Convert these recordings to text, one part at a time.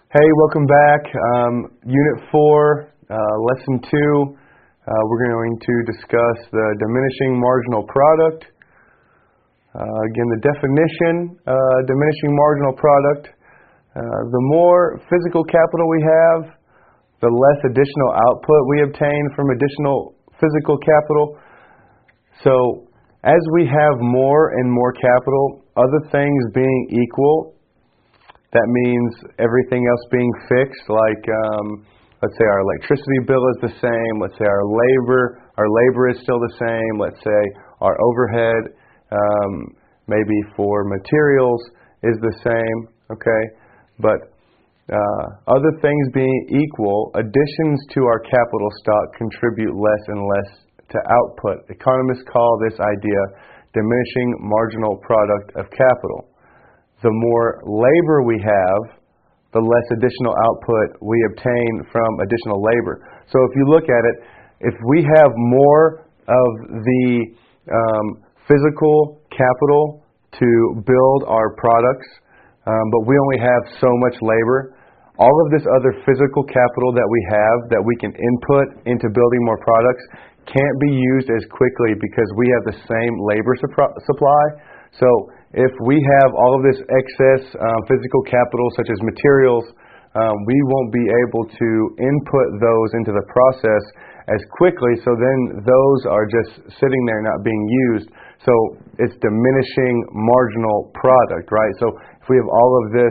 Hey, welcome back. Unit 4, Lesson 2. We're going to discuss the diminishing marginal product. Again, the definition, diminishing marginal product. The more physical capital we have, the less additional output we obtain from additional physical capital. So, as we have more and more capital, other things being equal, that means everything else being fixed, like let's say our electricity bill is the same, let's say our labor is still the same, let's say our overhead, maybe for materials is the same, okay? But other things being equal, additions to our capital stock contribute less and less to output. Economists call this idea diminishing marginal product of capital. The more labor we have, the less additional output we obtain from additional labor. So if you look at it, if we have more of the physical capital to build our products, but we only have so much labor, all of this other physical capital that we have that we can input into building more products can't be used as quickly because we have the same labor supply. So if we have all of this excess physical capital, such as materials, we won't be able to input those into the process as quickly, so then those are just sitting there not being used. So it's diminishing marginal product, right? So if we have all of this,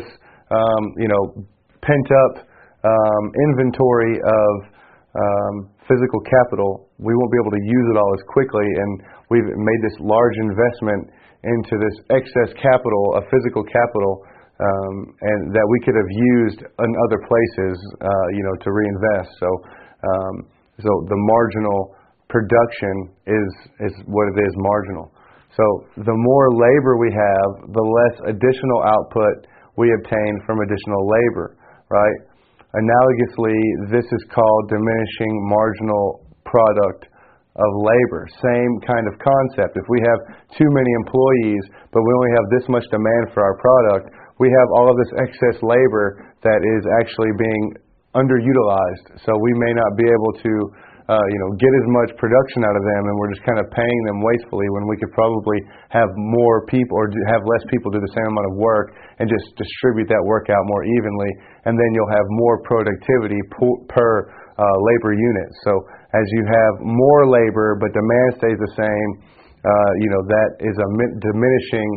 pent up inventory of physical capital, we won't be able to use it all as quickly, and we've made this large investment into this excess capital, of physical capital, and that we could have used in other places, to reinvest. So the marginal production is what it is, marginal. So the more labor we have, the less additional output we obtain from additional labor, right? Analogously, this is called diminishing marginal product of labor. Same kind of concept. If we have too many employees, but we only have this much demand for our product, we have all of this excess labor that is actually being underutilized. So we may not be able to, get as much production out of them, and we're just kind of paying them wastefully when we could probably have more people or have less people do the same amount of work and just distribute that work out more evenly, and then you'll have more productivity per labor unit. So as you have more labor but demand stays the same, that is a diminishing,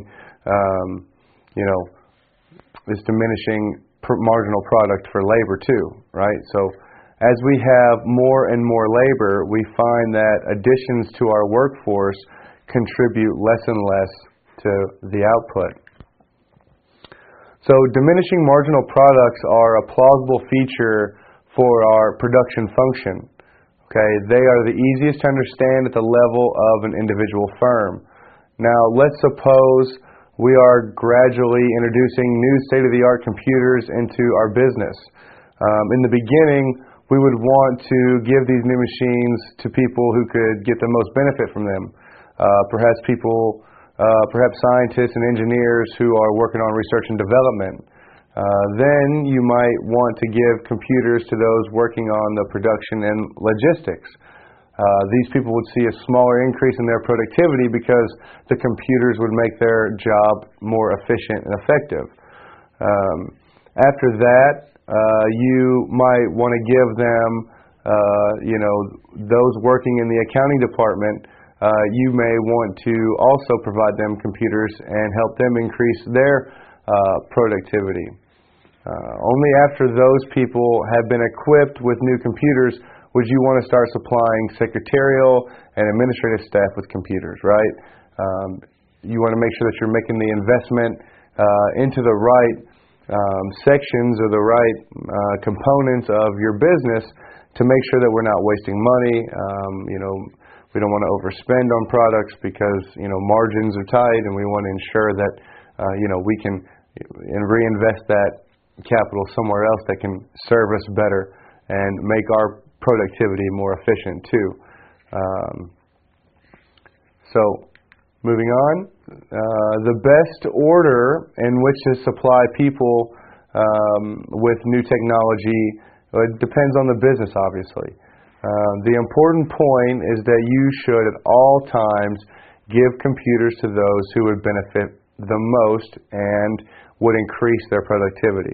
this diminishing marginal product for labor too, right? So as we have more and more labor, we find that additions to our workforce contribute less and less to the output. So diminishing marginal products are a plausible feature for our production function. Okay, they are the easiest to understand at the level of an individual firm. Now, let's suppose we are gradually introducing new state-of-the-art computers into our business. In the beginning, we would want to give these new machines to people who could get the most benefit from them. Perhaps scientists and engineers who are working on research and development. Then you might want to give computers to those working on the production and logistics. These people would see a smaller increase in their productivity because the computers would make their job more efficient and effective. After that, you might want to give them, those working in the accounting department, you may want to also provide them computers and help them increase their productivity. Only after those people have been equipped with new computers would you want to start supplying secretarial and administrative staff with computers, right? You want to make sure that you're making the investment into the right sections or the right components of your business to make sure that we're not wasting money. We don't want to overspend on products because margins are tight, and we want to ensure that we can reinvest that capital somewhere else that can serve us better and make our productivity more efficient too. So moving on, the best order in which to supply people with new technology. It depends on the business, obviously. The important point is that you should at all times give computers to those who would benefit the most and would increase their productivity.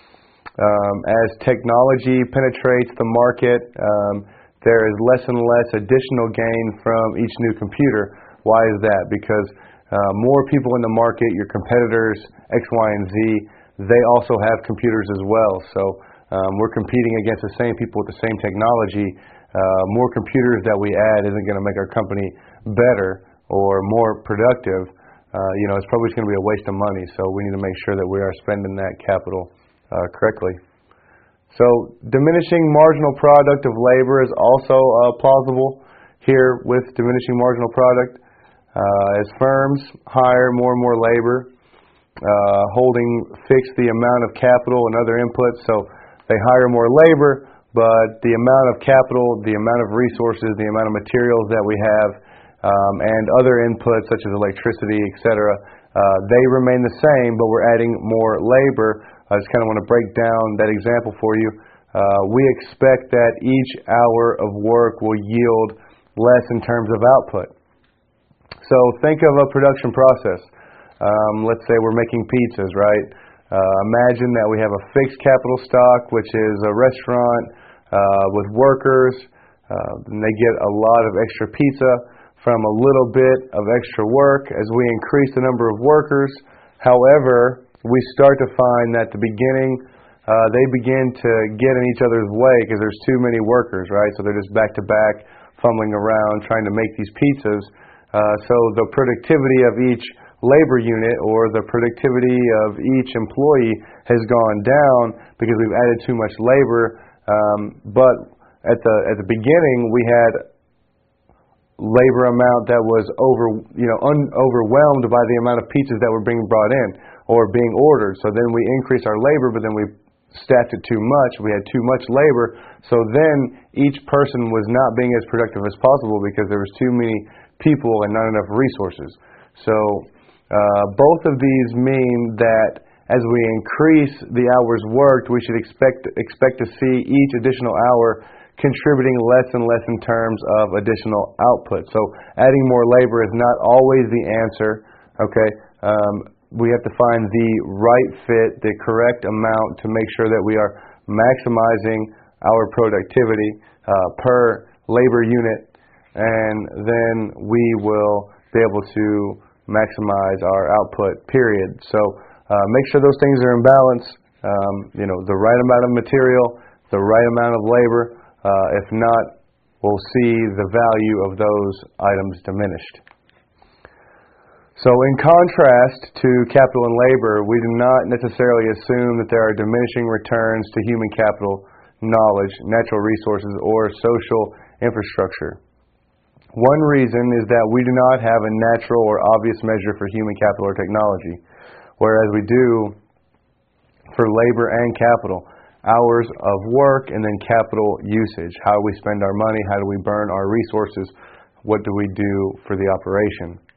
As technology penetrates the market, there is less and less additional gain from each new computer. Why is that? Because more people in the market, your competitors, X, Y, and Z, they also have computers as well. So we're competing against the same people with the same technology. More computers that we add isn't going to make our company better or more productive. It's probably just going to be a waste of money. So we need to make sure that we are spending that capital correctly. So diminishing marginal product of labor is also plausible here with diminishing marginal product. As firms hire more and more labor, holding fixed the amount of capital and other inputs, so they hire more labor, but the amount of capital, the amount of resources, the amount of materials that we have, and other inputs such as electricity, etc., they remain the same, but we're adding more labor. I just kind of want to break down that example for you. We expect that each hour of work will yield less in terms of output. So think of a production process. Let's say we're making pizzas, right? Imagine that we have a fixed capital stock, which is a restaurant with workers, and they get a lot of extra pizza from a little bit of extra work as we increase the number of workers. However, we start to find that at the beginning, they begin to get in each other's way because there's too many workers, right? So they're just back to back, fumbling around, trying to make these pizzas. So the productivity of each labor unit or the productivity of each employee has gone down because we've added too much labor. But at the beginning, we had labor amount that was overwhelmed by the amount of pizzas that were being brought in or being ordered. So then we increased our labor, but then we stacked it too much. We had too much labor. So then each person was not being as productive as possible because there was too many people and not enough resources. So both of these mean that as we increase the hours worked, we should expect to see each additional hour contributing less and less in terms of additional output. So adding more labor is not always the answer. Okay, we have to find the right fit, the correct amount to make sure that we are maximizing our productivity per labor unit, and then we will be able to maximize our output, period. So make sure those things are in balance, the right amount of material, the right amount of labor. If not, we'll see the value of those items diminished. So in contrast to capital and labor, we do not necessarily assume that there are diminishing returns to human capital, knowledge, natural resources, or social infrastructure. One reason is that we do not have a natural or obvious measure for human capital or technology, whereas we do for labor and capital. Hours of work and then capital usage. How do we spend our money? How do we burn our resources? What do we do for the operation?